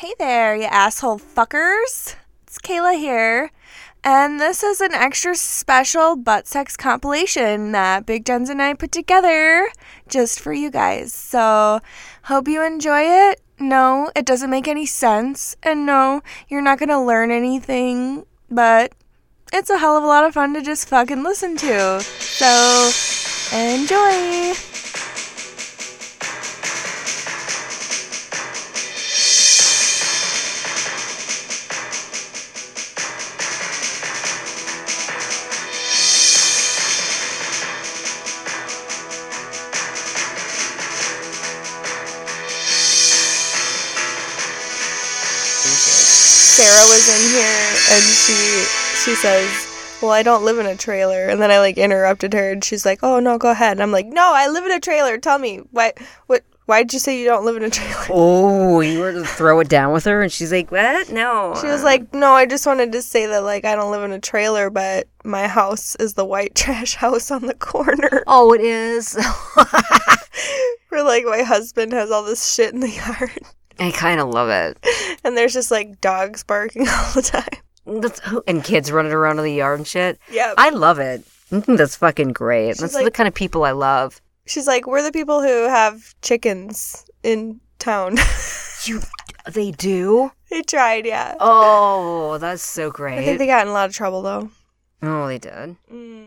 Hey there, you asshole fuckers. It's Kayla here, and this is an extra special butt sex compilation that Big Jens and I put together just for you guys. So, hope you enjoy it. No, it doesn't make any sense, and no, you're not gonna learn anything, but it's a hell of a lot of fun to just fucking listen to. So, enjoy! Sarah was in here and she says, well, I don't live in a trailer. And then I interrupted her and she's like, oh no, go ahead. And I'm like, no, I live in a trailer. Tell me, why'd you say you don't live in a trailer? Oh, you were to throw it down with her and she's like, what? No. She was like, no, I just wanted to say that I don't live in a trailer, but my house is the white trash house on the corner. Oh, it is? Where my husband has all this shit in the yard. I kind of love it. And there's just dogs barking all the time. And kids running around in the yard and shit. Yeah. I love it. I think that's fucking great. That's the kind of people I love. She's like, we're the people who have chickens in town. They do? They tried, yeah. Oh, that's so great. I think they got in a lot of trouble, though. Oh, they did.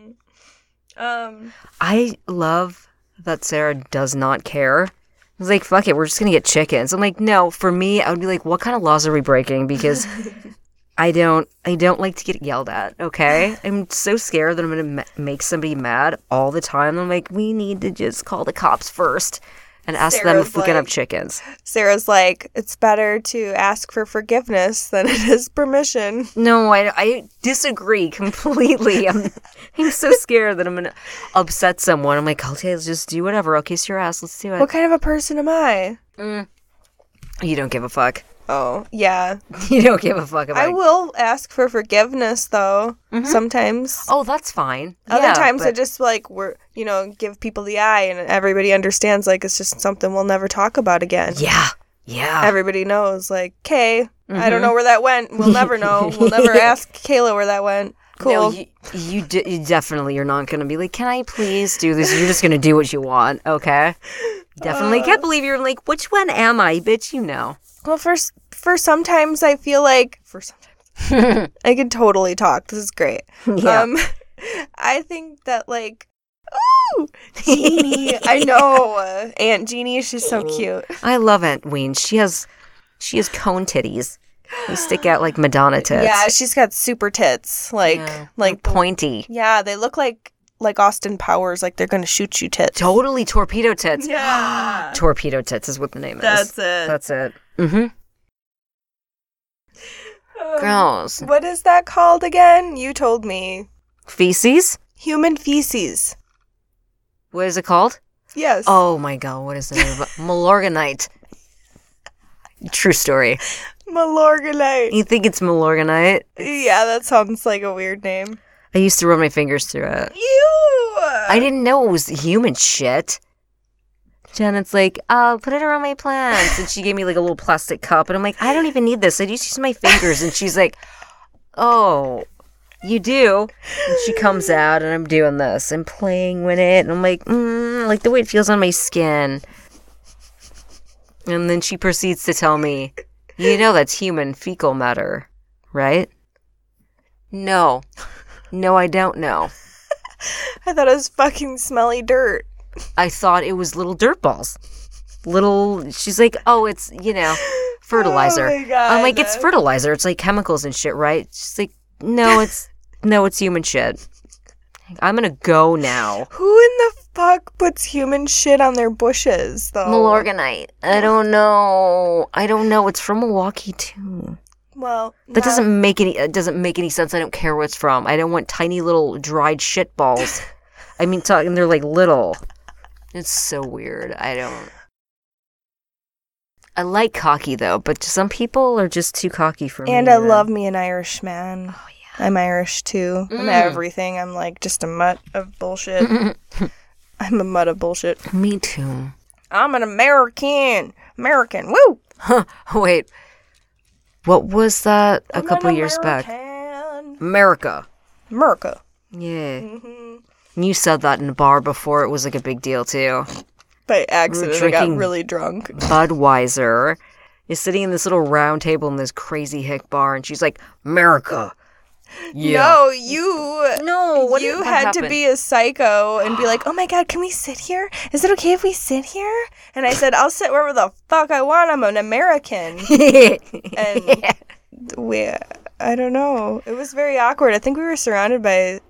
I love that Sarah does not care. I was like, fuck it, we're just gonna get chickens. I'm like, no, for me, I would be like, what kind of laws are we breaking? Because I don't like to get yelled at, okay? I'm so scared that I'm gonna make somebody mad all the time. I'm like, we need to just call the cops first and ask them if we can have chickens. Sarah's like, it's better to ask for forgiveness than it is permission. No, I disagree completely. I'm so scared that I'm going to upset someone. I'm like, okay, let's just do whatever. I'll kiss your ass. Let's do it. What kind of a person am I? You don't give a fuck. Oh, yeah. You don't give a fuck about I will ask for forgiveness, though, sometimes. Oh, that's fine. Other times I just, give people the eye and everybody understands, it's just something we'll never talk about again. Yeah. Everybody knows, okay, I don't know where that went. We'll never know. We'll never ask Kayla where that went. Cool. No, you definitely are not going to be like, can I please do this? You're just going to do what you want, okay? Definitely can't believe you're like, which one am I? Bitch, you know. Well, for sometimes I feel I can totally talk. This is great. Yeah. I think that ooh, Jeannie. I know. Aunt Jeannie, she's so cute. I love Aunt Ween. She has cone titties. They stick out like Madonna tits. Yeah, she's got super tits. Pointy. Yeah, they look like Austin Powers, they're gonna shoot you tits. Totally torpedo tits. Yeah. Torpedo tits is what the name is. That's it. Mm-hmm. Gross. What is that called again? You told me. Feces? Human feces. What is it called? Yes. Oh my god, what is the name of it? Malorganite. True story. Malorganite. You think it's Malorganite? Yeah, that sounds like a weird name. I used to run my fingers through it. Ew! I didn't know it was human shit. Janet's like, put it around my plants. And she gave me a little plastic cup. And I'm like, I don't even need this. I just use my fingers. And she's like, oh, you do? And she comes out and I'm doing this. I'm playing with it. And I'm like, the way it feels on my skin. And then she proceeds to tell me, that's human fecal matter, right? No, I don't know. I thought it was fucking smelly dirt. I thought it was little dirt balls. She's like, oh, it's, fertilizer. Oh my God. I'm like, it's fertilizer. It's chemicals and shit, right? She's like, no, it's human shit. I'm gonna go now. Who in the fuck puts human shit on their bushes, though? Malorganite. I don't know. It's from Milwaukee, too. Well, that doesn't make any sense. I don't care where it's from. I don't want tiny little dried shit balls. I mean, they're little. It's so weird. I like cocky though, but some people are just too cocky for me. And I love me an Irish man. Oh yeah, I'm Irish too. I'm everything. I'm just a mutt of bullshit. I'm a mutt of bullshit. Me too. I'm an American. Woo! Wait. What was that a I'm couple an years back? American. America. America. Yeah. Mm-hmm. You said that in a bar before. It was like a big deal too. By accident, I got drinking really drunk. Budweiser is sitting in this little round table in this crazy hick bar, and she's like, America. Yeah. No, you. No, what had happened? to be a psycho and be like, "Oh my god, can we sit here? Is it okay if we sit here?" And I said, "I'll sit wherever the fuck I want. I'm an American." And I don't know. It was very awkward. I think we were surrounded by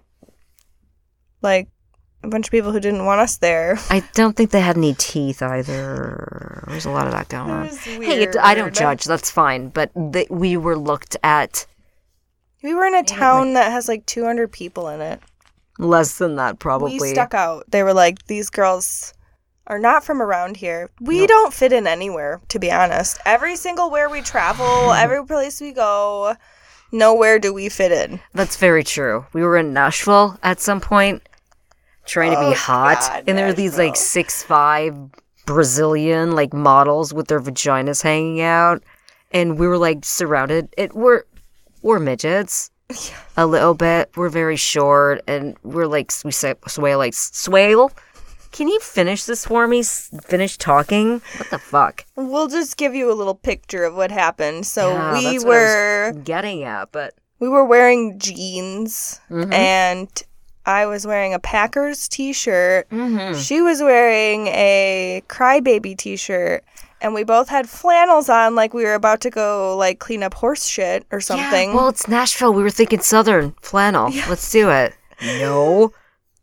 like a bunch of people who didn't want us there. I don't think they had any teeth either. There's a lot of that going on. It was Hey, weird. I don't judge. That's fine. But we were looked at We were in a town that has like 200 people in it. less than that, probably. We stuck out. They were like, these girls are not from around here. We don't fit in anywhere, to be honest. Every single where we travel, every place we go, nowhere do we fit in. That's very true. We were in Nashville at some point, trying to be hot, God, and there are these like 6'5" Brazilian like models with their vaginas hanging out, and we were like surrounded. We're midgets. A little bit. We're very short, and we're like, we say swale. Can you finish this for me? Finish talking? What the fuck? We'll just give you a little picture of what happened. So Yeah, we that's what I were was getting at, but we were wearing jeans, Mm-hmm. and I was wearing a Packers t-shirt. Mm-hmm. She was wearing a Crybaby t-shirt. And we both had flannels on like we were about to go like clean up horse shit or something. Yeah, well, it's Nashville. We were thinking Southern flannel. Yeah. Let's do it. No.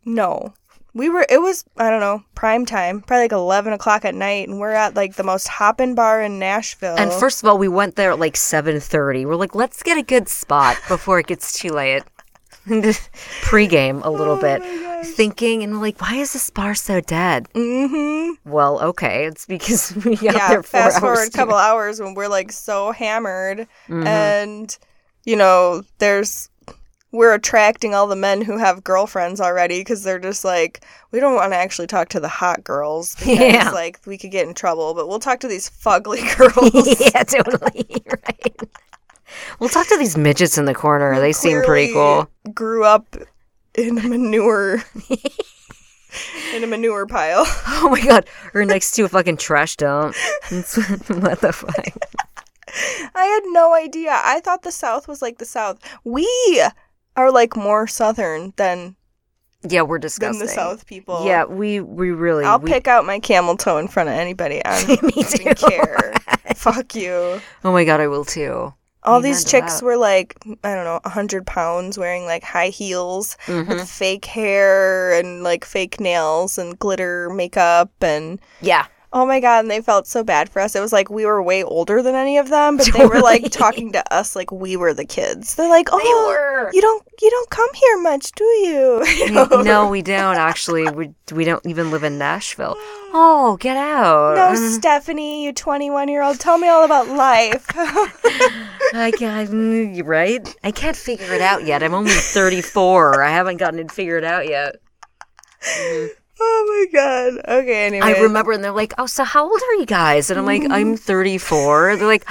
It was, I don't know, prime time, probably like 11 o'clock at night, and we're at like the most hoppin' bar in Nashville. And first of all, we went there at like 7:30. We're like, let's get a good spot before it gets too late. Pre-game a little bit. Thinking, and we're like, why is this bar so dead? Mm-hmm. Well, okay, it's because we got there 4 hours. Fast forward a couple hours when we're like so hammered, and, you know, we're attracting all the men who have girlfriends already because they're just like, we don't want to actually talk to the hot girls because like we could get in trouble, but we'll talk to these fugly girls. Yeah, totally. Right. We'll talk to these midgets in the corner. They seem pretty cool. Grew up in a manure pile. Oh my god, or next to a fucking trash dump. What the fuck? I had no idea. I thought the South was like the South. We are like more Southern than we're disgusting. than the South people. Yeah, we really. I'll pick out my camel toe in front of anybody. I don't Me even too. care. Fuck you. Oh my god, I will too. All these chicks were like, I don't know, 100 pounds, wearing like high heels with fake hair and like fake nails and glitter makeup and oh my god, and they felt so bad for us. It was like we were way older than any of them, but they were like talking to us like we were the kids. They're like, "Oh, you don't come here much, do you?" You know? No, we don't actually. We don't even live in Nashville. Oh, get out. No, Stephanie, you 21-year-old, tell me all about life. I can't, right? I can't figure it out yet. I'm only 34. I haven't gotten it figured out yet. Oh my god. Okay, anyway. I remember, and they're like, "Oh, so how old are you guys?" And I'm like, "I'm 34." They're like,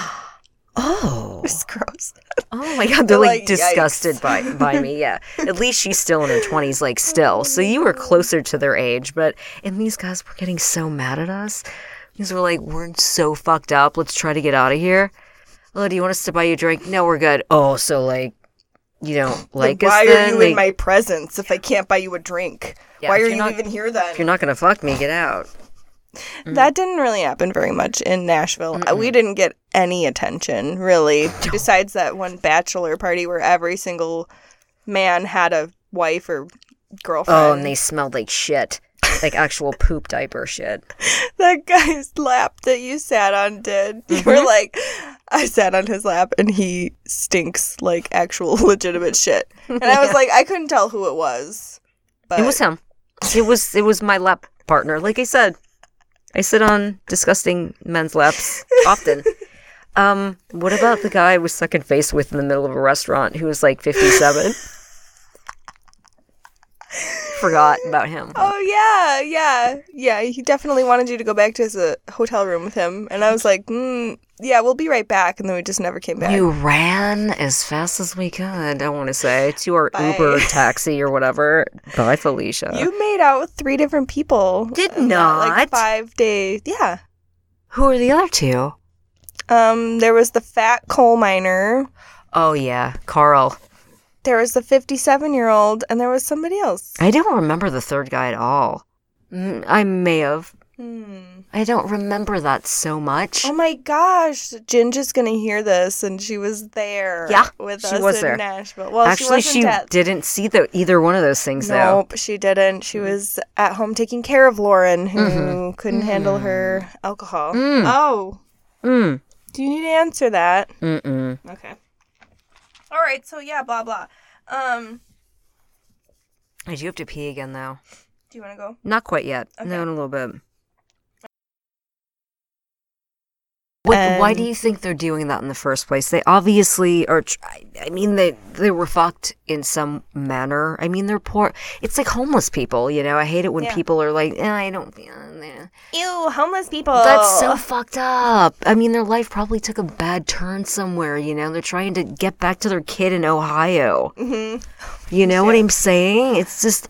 "Oh, it's gross." Oh my god, they're like disgusted yikes. by me. Yeah, at least she's still in her 20s, like still. So you were closer to their age, and these guys were getting so mad at us because we're like, "We're so fucked up. Let's try to get out of here." "Oh, do you want us to buy you a drink?" "No, we're good." "Oh, so like you don't like us why then? are you in my presence if I can't buy you a drink? Yeah, why are you even here then? If you're not gonna fuck me, get out. That didn't really happen very much in Nashville. We didn't get any attention, really, besides that one bachelor party where every single man had a wife or girlfriend. Oh, and they smelled like shit. Like actual poop diaper shit. That guy's lap that you sat on did. You were like, I sat on his lap and he stinks like actual legitimate shit. And I was like, I couldn't tell who it was. But it was him. It was my lap partner. Like I said, I sit on disgusting men's laps often. What about the guy I was second face with in the middle of a restaurant who was like 57? forgot about him. Oh, yeah. He definitely wanted you to go back to his hotel room with him. And I was like, yeah, we'll be right back. And then we just never came back. We ran as fast as we could, I want to say, to our Bye. Uber taxi or whatever. Bye, Felicia. You made out with 3 different people. Did in that, not. like 5 days. Yeah. Who are the other 2? There was the fat coal miner. Oh, yeah. Carl. There was the 57-year-old, and there was somebody else. I don't remember the third guy at all. I may have. I don't remember that so much. Oh my gosh, Ginger's gonna hear this, and she was there. Yeah, with she us was in there. Nashville. Well, Actually, she wasn't didn't see either one of those things, though. Nope, she didn't. She was at home taking care of Lauren, who couldn't handle her alcohol. Oh. Do you need to answer that? Okay. All right. So yeah, blah blah. I do have to pee again, though. Do you want to go? Not quite yet. Okay. No, in a little bit. Why do you think they're doing that in the first place? They obviously are. I mean, they were fucked in some manner. I mean, they're poor. It's like homeless people, you know? I hate it when people are like, I don't feel. Ew, homeless people. That's so fucked up. I mean, their life probably took a bad turn somewhere, you know? They're trying to get back to their kid in Ohio. You know what I'm saying? It's just.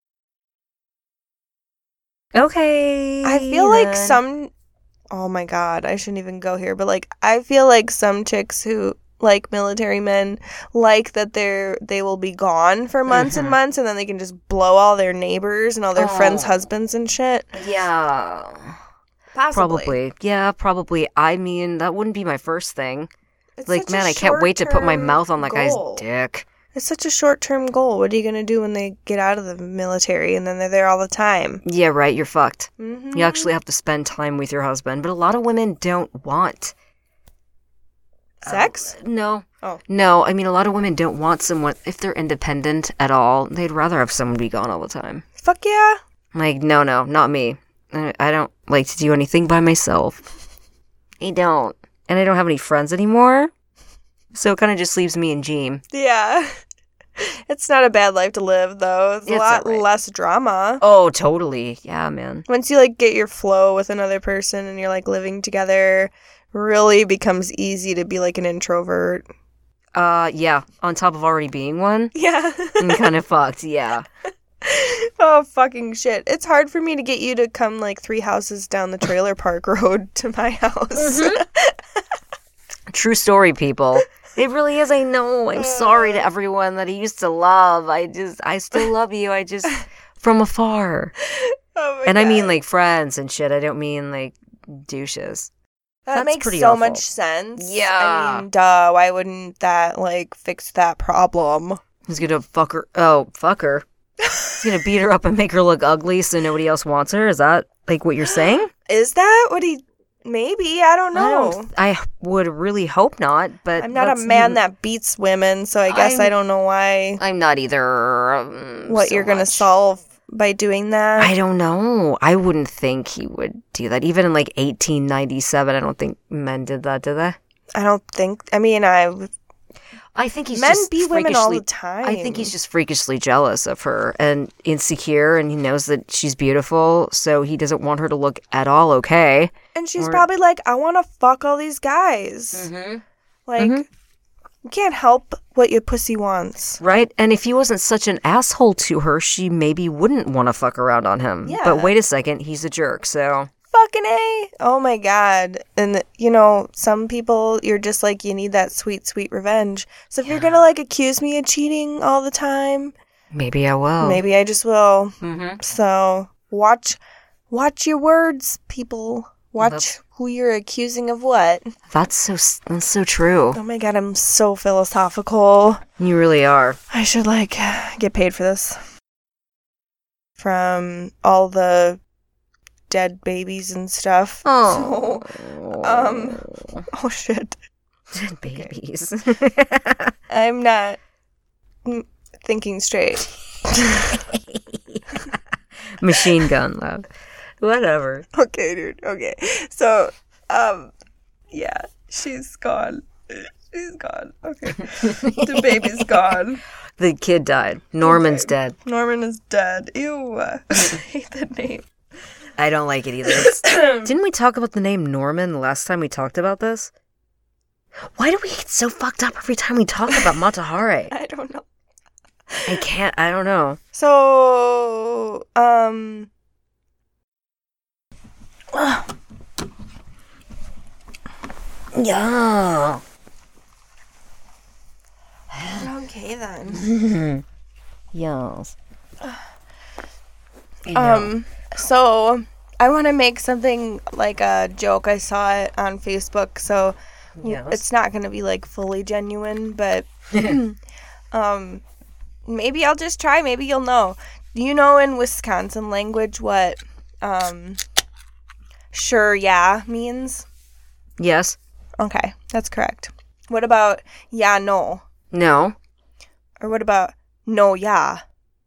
Okay. I feel like some. Oh my god, I shouldn't even go here, but like I feel like some chicks who like military men like that they will be gone for months and months, and then they can just blow all their neighbors and all their friends' husbands and shit. Yeah. Possibly. Probably. Yeah, probably. I mean, that wouldn't be my first thing. It's Like, such man, a I can't wait to put my short-term mouth on that goal. guy's dick. It's such a short-term goal. What are you going to do when they get out of the military and then they're there all the time? Yeah, right, you're fucked. You actually have to spend time with your husband, but a lot of women don't want Sex? No. Oh. No, I mean, a lot of women don't want someone, if they're independent at all, they'd rather have someone be gone all the time. Fuck yeah. Like, no, not me. I don't like to do anything by myself. I don't. And I don't have any friends anymore. So it kind of just leaves me and Jeem. Yeah. It's not a bad life to live, though. It's a lot alright. less drama. Oh, totally. Yeah, man. Once you, like, get your flow with another person and you're, like, living together, really becomes easy to be, like, an introvert. Yeah. On top of already being one. Yeah. I'm kind of fucked, yeah. Oh, fucking shit. It's hard for me to get you to come, like, 3 houses down the trailer park road to my house. True story, people. It really is. I know. I'm sorry to everyone that I used to love. I still love you. I just, from afar. Oh my And I mean, God. like, friends and shit. I don't mean, like, douches. That That's makes pretty so awful. much sense. Yeah. I mean, duh. Why wouldn't that, like, fix that problem? He's gonna fuck her. Oh, fuck her. He's gonna beat her up and make her look ugly so nobody else wants her. Is that, like, what you're saying? Is that what he... Maybe. I don't know. I would really hope not, but I'm not a that's man even- that beats women, so I guess I don't know why... I'm not either. what so you're going to much. solve by doing that. I don't know. I wouldn't think he would do that. Even in like 1897, I don't think men did that, did they? I don't think... I mean, I think he's men just beat women all the freakishly- time. I think he's just freakishly jealous of her and insecure, and he knows that she's beautiful, so he doesn't want her to look at all okay. And she's probably like, I want to fuck all these guys. Like, you can't help what your pussy wants. Right? And if he wasn't such an asshole to her, she maybe wouldn't want to fuck around on him. Yeah. But wait a second, he's a jerk, so... Fucking A. Oh my God. And, you know, some people, you're just like, you need that sweet, sweet revenge. So if you're going to, like, accuse me of cheating all the time, Maybe I will. maybe I just will. So watch your words, people. Watch who you're accusing of what. That's so true. Oh my God, I'm so philosophical. You really are. I should, like, get paid for this. From all the dead babies and stuff. Oh. So, oh shit. Dead babies. I'm not thinking straight. Machine gun love. Whatever. Okay, dude. Okay. So, yeah, she's gone. She's gone. Okay. The baby's gone. The kid died. Norman's dead. Norman is dead. Ew. I hate that name. I don't like it either. Didn't we talk about the name Norman the last time we talked about this? Why do we get so fucked up every time we talk about Mata Hari? I don't know. I don't know. So, Yeah. Okay then. Yes. So I want to make something like a joke. I saw it on Facebook, so Yes. it's not going to be like fully genuine, but maybe I'll just try. Maybe you'll know. Do you know in Wisconsin language what sure yeah means? Yes. Okay, that's correct. What about yeah no? No. Or what about no yeah?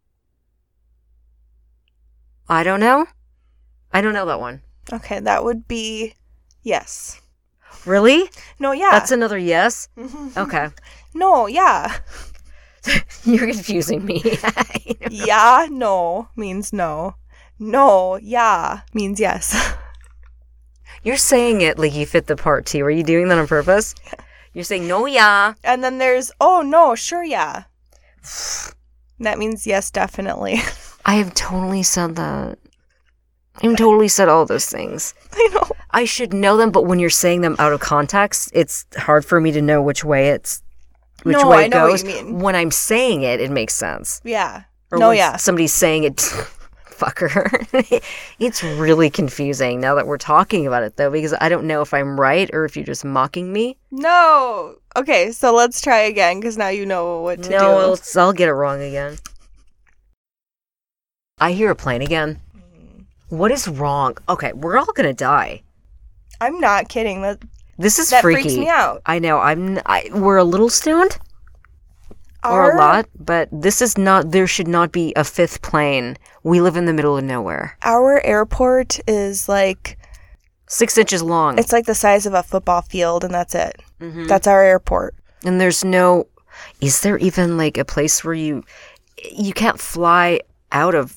I don't know. I don't know that one. Okay, that would be yes. Really? No yeah. That's another yes? Okay. No yeah. You're confusing me. Yeah, no means no. No, yeah means yes. You're saying it like you fit the part, T. Were you doing that on purpose? You're saying no, yeah. And then there's, oh no, sure, yeah. That means yes, definitely. I have totally said that. I've totally said all those things. I know. I should know them, but when you're saying them out of context, it's hard for me to know which way it goes. I know what you mean. When I'm saying it, it makes sense. Yeah. Or no, when yeah. somebody's saying it, fucker. It's really confusing now that we're talking about it, though, because I don't know if I'm right or if you're just mocking me. No. Okay, so let's try again, because now you know what to do. No, I'll get it wrong again. I hear a plane again. What is wrong? Okay, we're all gonna die. I'm not kidding. This is that freaky. freaks me out. I know. We're a little stoned. Or a lot, but this is not, there should not be a fifth plane. We live in the middle of nowhere. Our airport is like 6 inches long. It's like the size of a football field, and that's it. Mm-hmm. That's our airport. And there's no, is there even like a place where you can't fly out of,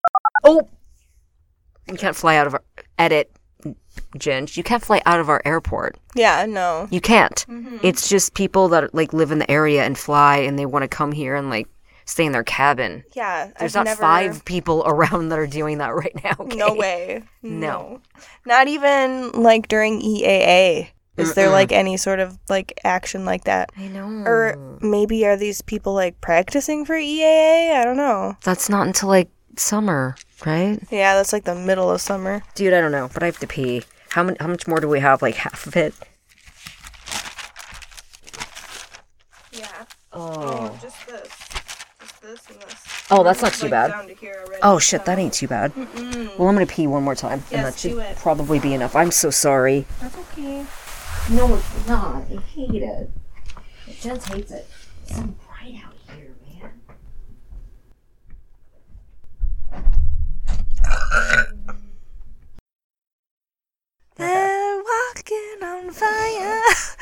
you can't fly out of edit, Ginge. You can't fly out of our airport. Yeah, no. You can't. Mm-hmm. It's just people that like live in the area and fly and they want to come here and like stay in their cabin. Yeah. There's not 5 people around that are doing that right now. Okay? No way. No. Not even like during EAA. Is there like any sort of like action like that? I know. Or maybe are these people like practicing for EAA? I don't know. That's not until like summer, right? Yeah, that's like the middle of summer. Dude, I don't know, but I have to pee. How much more do we have? Like half of it? Yeah. Oh. Just this. Just this and this. Oh, that's not too bad. Down to here already, Oh shit, that ain't too bad. Well, I'm gonna pee one more time, and that should probably be enough. I'm so sorry. That's okay. No, it's not. I hate it. Jen hates it. It's so bright out here, man. They're walking on fire.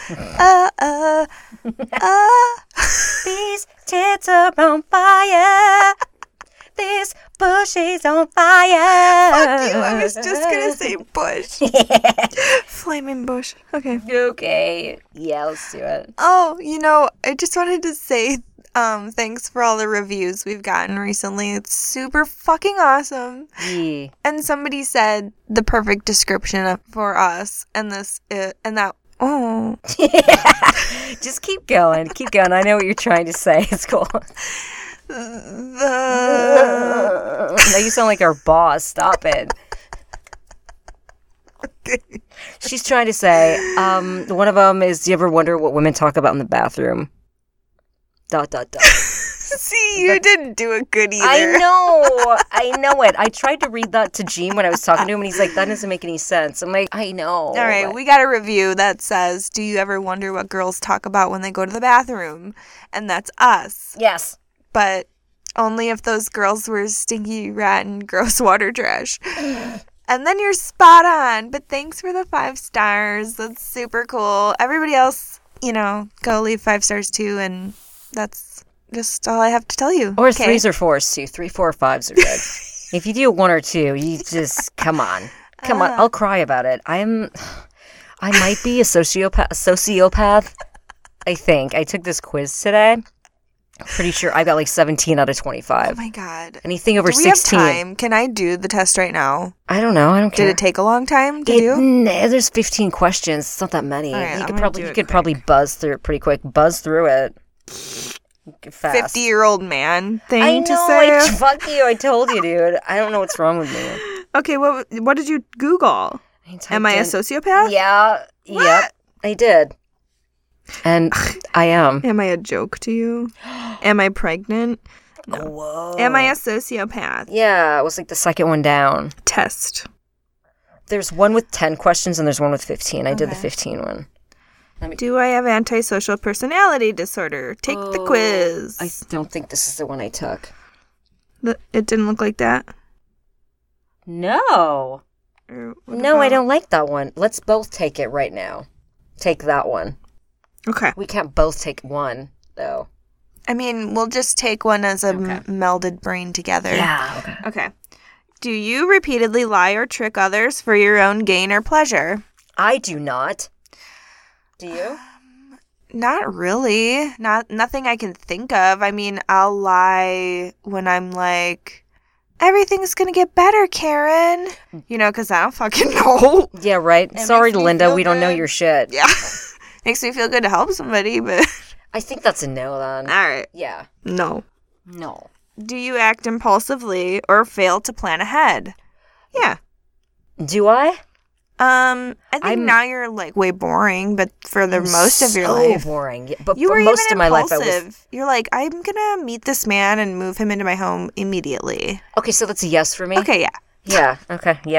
These tits are on fire. This bush is on fire. Fuck you, I was just gonna say bush. Flaming bush. Okay. Okay. Yeah, let's do it. Oh, I just wanted to say thanks for all the reviews we've gotten recently. It's super fucking awesome. Yeah. And somebody said the perfect description for us, and that. Oh. Just keep going. Keep going. I know what you're trying to say. It's cool. Now you sound like our boss. Stop it. Okay. She's trying to say, one of them is, do you ever wonder what women talk about in the bathroom? ... See, you didn't do it good either. I know it. I tried to read that to Gene when I was talking to him, and he's like, that doesn't make any sense. I'm like, I know. All right, we got a review that says, do you ever wonder what girls talk about when they go to the bathroom? And that's us. Yes. But only if those girls were stinky, rotten, gross water trash. And then you're spot on. But thanks for the 5 stars. That's super cool. Everybody else, go leave 5 stars too, and that's just all I have to tell you. Or Okay. 3s or 4s too. 3, 4, or 5s are good. If you do 1 or 2, you just come on. I'll cry about it. I might be a sociopath. I think I took this quiz today. I'm pretty sure I got like 17 out of 25. Oh my god. Anything over Do we have 16. time? Can I do the test right now? I don't know. I don't care. Did it take a long time to do? Nah, there's 15 questions. It's not that many. All right, you I'm could gonna probably do you it could quick. probably buzz through it pretty quick. Buzz through it. Fast. 50-year-old man thing I to know. say. Fuck you. I told you, dude. I don't know what's wrong with me. Okay, what did you Google? Am I a sociopath? Yeah. What? Yep. I did. And I am. Am I a joke to you? Am I pregnant? No. Whoa. Am I a sociopath? Yeah, it was like the second one down. Test. There's one with 10 questions and there's one with 15. I did the Okay. 15 one. Do I have antisocial personality disorder? Take the quiz. I don't think this is the one I took. It didn't look like that. No. Or what No, I about- don't like that one. Let's both take it right now. Take that one. Okay. We can't both take one, though. I mean, we'll just take one as a Okay. melded brain together. Yeah. Okay. Okay. Do you repeatedly lie or trick others for your own gain or pleasure? I do not. Do you? Not really. Nothing I can think of. I mean, I'll lie when I'm like, everything's gonna get better, Karen. Because I don't fucking know. Yeah, right. It Sorry, makes me Linda. feel We don't know good. your shit. Yeah. Makes me feel good to help somebody, but I think that's a no, then. all right. Yeah. No. No. Do you act impulsively or fail to plan ahead? Yeah. Do I? I think I'm- now you're like way boring, but for the most of your so life, boring. Yeah, but you for were most even of my life, impulsive. I was. You're like, I'm gonna meet this man and move him into my home immediately. Okay, so that's a yes for me. Okay, yeah. Yeah. Okay. Yeah.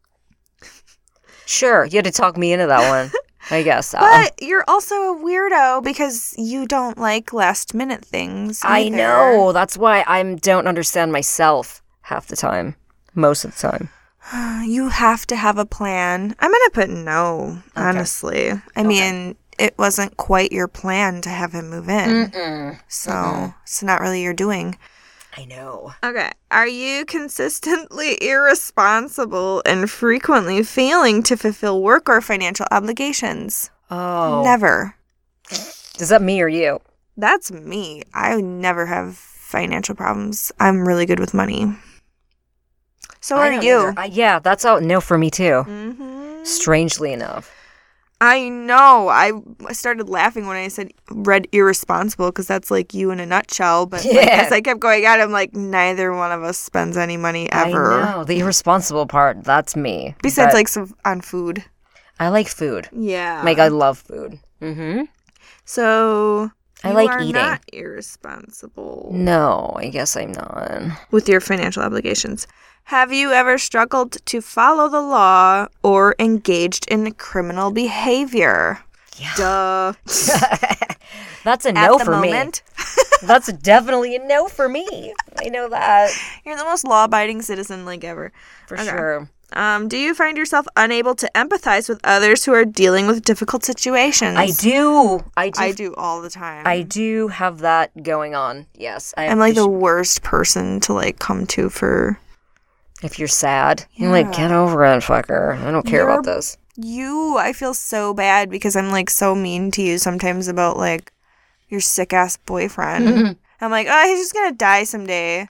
Sure. You had to talk me into that one. I guess. But you're also a weirdo because you don't like last minute things. I either. know. That's why I don't understand myself half the time. Most of the time. You have to have a plan. I'm gonna put no, honestly. I mean, it wasn't quite your plan to have him move in. So it's not really your doing. I know. Okay. Are you consistently irresponsible and frequently failing to fulfill work or financial obligations? Oh. Never. Is that me or you? That's me. I never have financial problems. I'm really good with money. So I are don't you. either. Yeah, that's all. No for me too. Mm-hmm. Strangely enough. I know. I started laughing when I read irresponsible because that's like you in a nutshell. But like, Yeah. as I kept going out, I'm like, neither one of us spends any money ever. I know. The irresponsible part, that's me. Besides, But like some on food. I like food. Yeah. Like, I love food. Mm-hmm. So I you like are eating. not irresponsible No, I guess I'm not. with your financial obligations. Have you ever struggled to follow the law or engaged in criminal behavior? Yeah. Duh. That's a At no the for moment, me. That's definitely a no for me. I know that. you're the most law-abiding citizen like ever. For Okay. sure. Do you find yourself unable to empathize with others who are dealing with difficult situations? I do. I do all the time. I do have that going on. Yes. I'm like the worst person to like come to for If you're sad, you're like, get over it, fucker. I don't care about this. you. I feel so bad because I'm like so mean to you sometimes about like your sick ass boyfriend. I'm like, oh, he's just gonna die someday.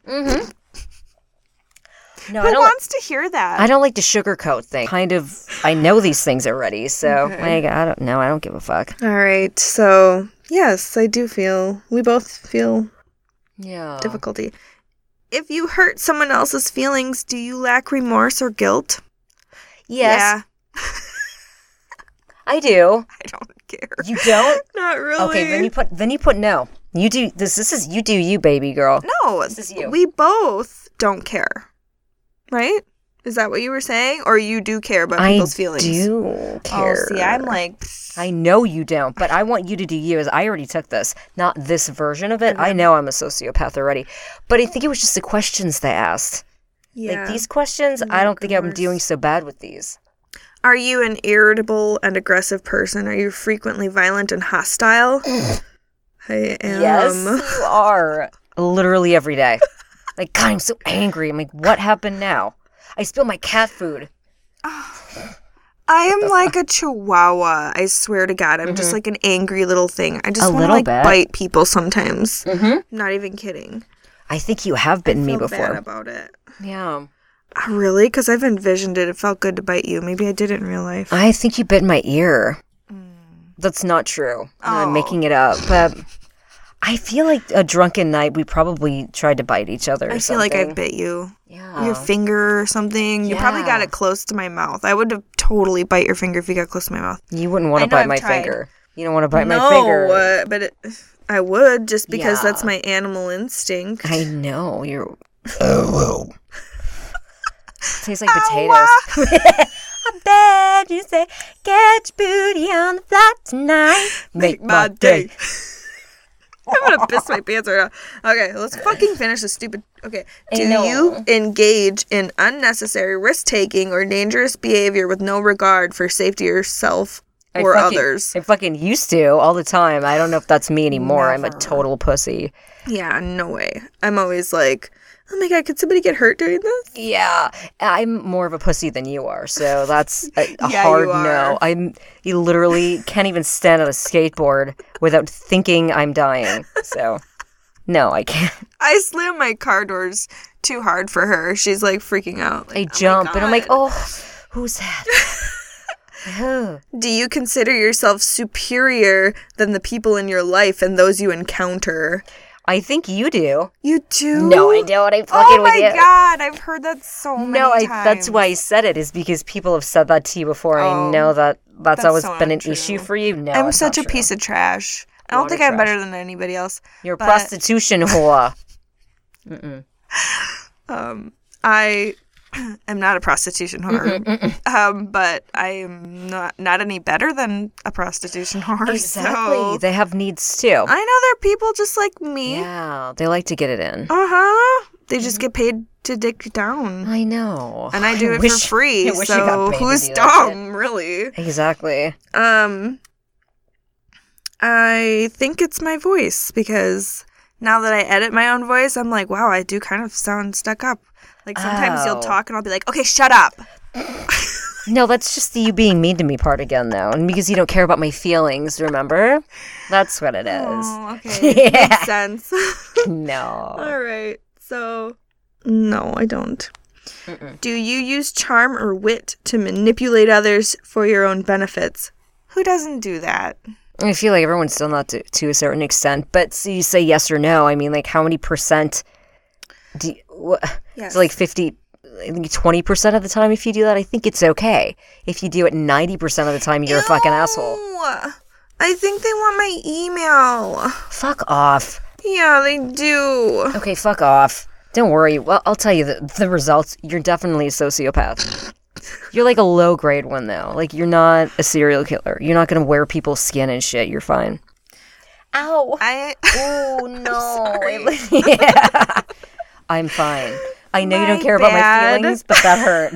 No, Who wants to hear that? I don't like to sugarcoat things. Kind of, I know these things already, so like, I don't know. I don't give a fuck. All right, so yes, I do feel. We both feel Yeah. difficulty. If you hurt someone else's feelings, do you lack remorse or guilt? Yes, Yeah. I do. I don't care. You don't? Not really. Okay, then you put no. You do this. This is you do you, baby girl. No, This is you. we both don't care. Right? Is that what you were saying? Or you do care about people's feelings? I do care. Oh, see, I'm like, I know you don't, but I want you to do you. As I already took this, not this version of it. I know I'm a sociopath already, but I think it was just the questions they asked. yeah. Like these questions, I don't think I'm doing so bad with these. Are you an irritable and aggressive person? Are you frequently violent and hostile? I am. Yes, you are. Literally every day. Like, God, I'm so angry. I'm like, what happened now? I spilled my cat food. I am like a chihuahua. I swear to God. I'm just like an angry little thing. I just want to like bit. bite people sometimes. Not even kidding. I think you have bitten me I feel before. bad about it. Yeah. Really? Because I've envisioned it. It felt good to bite you. Maybe I did it in real life. I think you bit my ear. That's not true. I'm making it up. But I feel like a drunken night, we probably tried to bite each other or I feel like something. I bit you. Yeah. Your finger or something. You probably got Yeah. it close to my mouth. I would have totally bite your finger if you got close to my mouth. You wouldn't want I to know bite I've my tried. finger. You don't want to bite my finger. But I would just because Yeah. that's my animal instinct. I know. You're... Tastes like potatoes. I bet you say, get your booty on the flat tonight. Make my day. I'm gonna piss my pants right now. Okay, let's fucking finish this stupid. Okay, do know. you engage in unnecessary risk-taking or dangerous behavior with no regard for safety of yourself or others? I fucking used to all the time. I don't know if that's me anymore. I'm a Never. total pussy. Yeah, no way. I'm always like, oh my God, could somebody get hurt doing this? Yeah, I'm more of a pussy than you are, so that's a Yeah, hard you no. are. You literally can't even stand on a skateboard without thinking I'm dying. So, no, I can't. I slam my car doors too hard for her. She's like freaking out. I Like, jump and I'm like, God. oh, who's that? Oh. Do you consider yourself superior than the people in your life and those you encounter? I think you do. You do? No, I don't. I fucking Oh with my you. God, I've heard that so many times. That's why I said it, is because people have said that to you before. I know that's that's always so been an untrue. issue for you. No, I'm it's such not a true. piece of trash. I don't Water think I'm trash. better than anybody else. You're a but, prostitution whore. I am not a prostitution whore. But I am not any better than a prostitution whore. Exactly. So They have needs too. I know there are people just like me. Yeah, they like to get it in. Uh-huh. They just get paid to dick down. I know. And I do it for free. I wish you So got paid to who's do that shit. dumb, really? Exactly. I think it's my voice because now that I edit my own voice, I'm like, wow, I do kind of sound stuck up. Like sometimes you'll Oh. talk and I'll be like, okay, shut up. No, that's just the you being mean to me part again, though. And because you don't care about my feelings, remember? That's what it is. Oh, okay. Yeah. Makes sense. No. All right. So, no, I don't. Do you use charm or wit to manipulate others for your own benefits? Who doesn't do that? I feel like everyone's done that to a certain extent. But so you say yes or no. I mean, like, how many percent do you... Yes. It's like 50... I think 20% of the time if you do that, I think it's okay. If you do it 90% of the time, you're a fucking asshole. Ew. I think they want my email. Fuck off. Yeah, they do. Okay, fuck off. Don't worry. Well, I'll tell you the results. You're definitely a sociopath. You're like a low grade one, though. Like, you're not a serial killer. You're not going to wear people's skin and shit. You're fine. Ow. Oh, no. Yeah. I'm fine. I know you don't My care about my bad. feelings, but that hurt.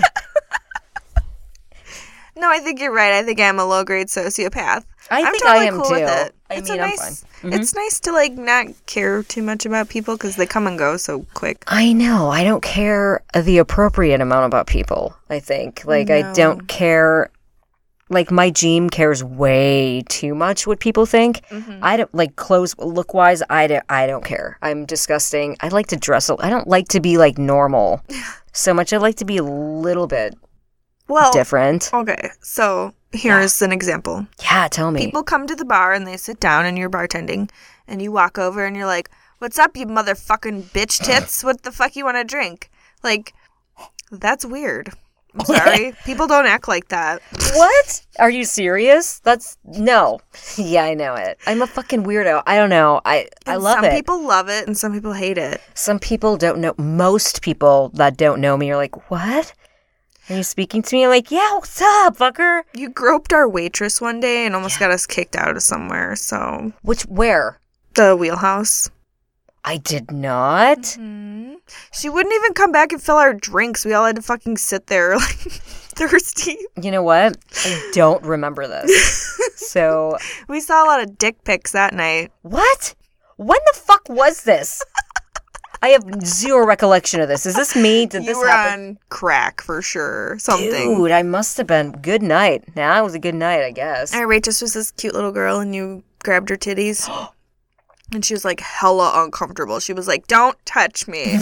No, I think you're right. I think I'm a low grade sociopath. I I'm think totally I am cool too. With it. I It's mean, a I'm nice, fine. It's nice to like not care too much about people because they come and go so quick. I know. I don't care the appropriate amount about people, I think. Like, I don't care. Like, my gene cares way too much what people think. I don't, like, clothes, look-wise, I don't care. I'm disgusting. I like to dress, I don't like to be, like, normal so much. I like to be a little bit different. Okay, so here's an example. Yeah, tell me. People come to the bar and they sit down and you're bartending and you walk over and you're like, what's up, you motherfucking bitch tits? What the fuck you want to drink? Like, that's weird. I'm sorry. People don't act like that. What? Are you serious? No. Yeah, I know it. I'm a fucking weirdo. I don't know. I love Some it. people love it and some people hate it. Some people don't know. Most people that don't know me are like, what? Are you speaking to me? I'm like, yeah, what's up, fucker? You groped our waitress one day and almost got us kicked out of somewhere, so... Where? The Wheelhouse. I did not. Mm-hmm. She wouldn't even come back and fill our drinks. We all had to fucking sit there like thirsty. You know what? I don't remember this. So we saw a lot of dick pics that night. What? When the fuck was this? I have zero recollection of this. Is this me? Did this happen? You were on crack for sure. Something. Dude, I must have been. Good night. Nah, it was a good night, I guess. All right, just was this cute little girl, and you grabbed her titties. And she was like hella uncomfortable. She was like, "Don't touch me."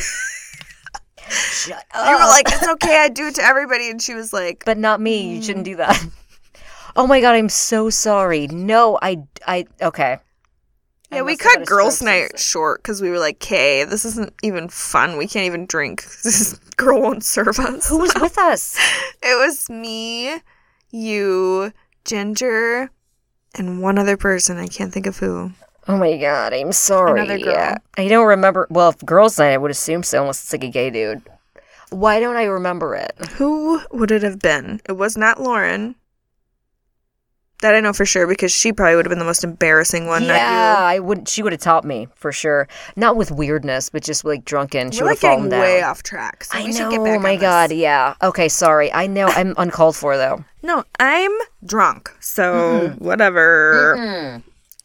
Shut up. You were like, "It's okay, I do it to everybody." And she was like, "But not me. You shouldn't do that." Oh my god, I'm so sorry. No, okay. Yeah, we cut girls' night short because we were like, "Okay, this isn't even fun. We can't even drink. This girl won't serve us." Who was with us? It was me, you, Ginger, and one other person. I can't think of who. Oh my god, I'm sorry. Another girl. Yeah. I don't remember. Well, if girls' night, I would assume so, unless it's like a gay dude. Why don't I remember it? Who would it have been? It was not Lauren. That I know for sure because she probably would have been the most embarrassing one. Yeah, not you. I wouldn't. She would have taught me for sure. Not with weirdness, but just like drunken. She We're would like have fallen getting down. way off track. So I we know. should get back Oh my on god. this. Yeah. Okay. Sorry. I know. I'm uncalled for though. No, I'm drunk. So whatever.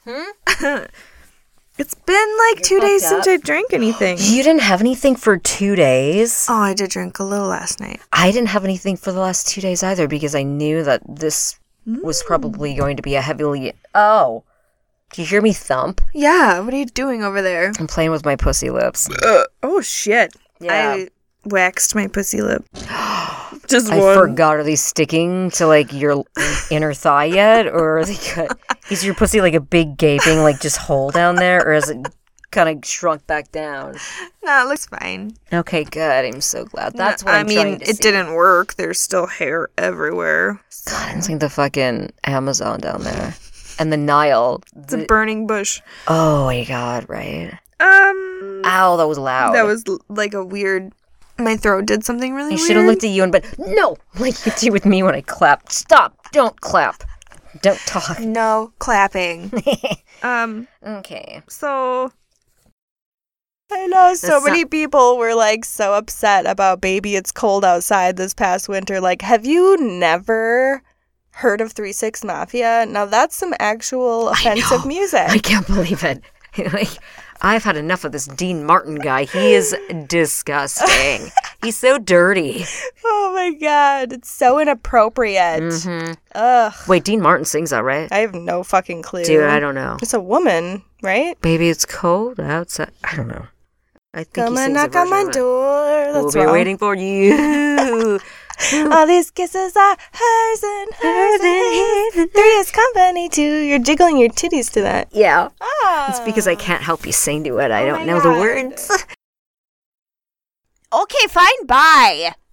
It's been like 2 days since I drank anything. You didn't have anything for 2 days? Oh, I did drink a little last night. I didn't have anything for the last 2 days either because I knew that this was probably going to be a heavily... Oh. Do you hear me thump? Yeah, what are you doing over there? I'm playing with my pussy lips. Oh, shit. Yeah. I waxed my pussy lip. Just I one. forgot. Are they sticking to, like, your inner thigh yet? Or are they is your pussy, like, a big gaping, like, just hole down there? Or is it kind of shrunk back down? No, it looks fine. Okay, good. I'm so glad. That's what I'm trying to see. It didn't work. There's still hair everywhere. God, it's like the fucking Amazon down there. And the Nile. It's a burning bush. Oh, my God, right? Ow, that was loud. That was like a weird... My throat did something really weird. I should have looked at you and been, no, like you do with me when I clap. Stop. Don't clap. Don't talk. No clapping. Okay. So... I know so many people were like so upset about Baby It's Cold Outside this past winter. Like, have you never heard of 3 6 Mafia? Now that's some actual offensive music. I can't believe it. Like, I've had enough of this Dean Martin guy. He is disgusting. He's so dirty. Oh my god, it's so inappropriate. Ugh. Wait, Dean Martin sings that, right? I have no fucking clue. Dude, I don't know. It's a woman, right? Baby, it's cold outside. I don't know. I think Come he and sings a knock on version my of it. door. We'll That's be wrong. waiting for you. All these kisses are hers and hers and his. 3 is company too. You're jiggling your titties to that. Yeah. Ah. It's because I can't help you sing to it. I don't my know the God. words. Okay, fine, bye.